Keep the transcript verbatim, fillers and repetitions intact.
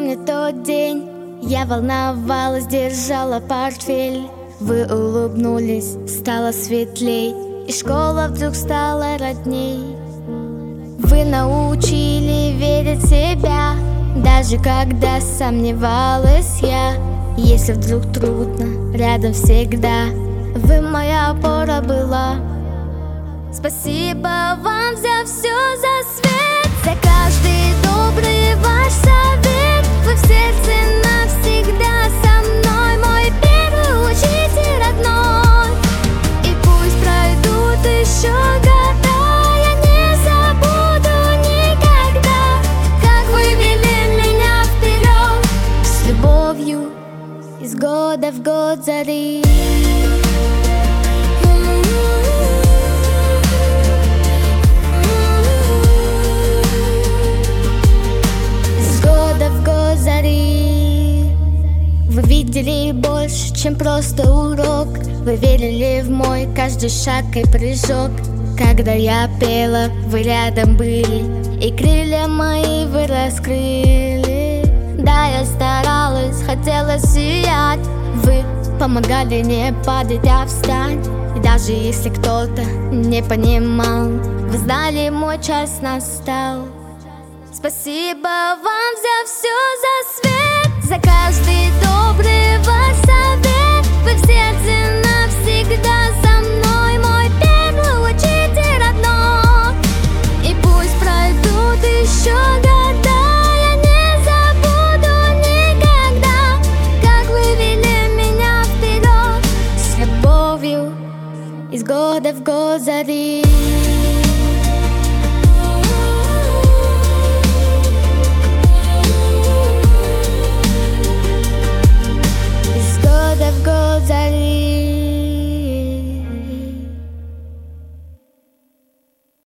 помню тот день. Я волновалась, держала портфель. Вы улыбнулись, стало светлей, и школа вдруг стала родней. Вы научили верить в себя, даже когда сомневалась я. Если вдруг трудно, рядом всегда вы моя опора была. Спасибо вам за все, за свет, за каждый добрый ваш совет. Вы в сердце навсегда со мной, мой первый учитель родной. И пусть пройдут еще года, я не забуду никогда, как вы вели меня вперед, с любовью из года в год зари. Вы видели больше, чем просто урок. Вы верили в мой каждый шаг и прыжок. Когда я пела, вы рядом были, и крылья мои вы раскрыли. Да, я старалась, хотела сиять. Вы помогали не падать, а встать. И даже если кто-то не понимал, вы знали, мой час настал. Спасибо вам за все, за свет, за каждый добрый ваш совет. Вы в сердце навсегда со мной, мой первый учитель родной. И пусть пройдут еще года, я не забуду никогда, как вы вели меня вперед, с любовью из года в год зари.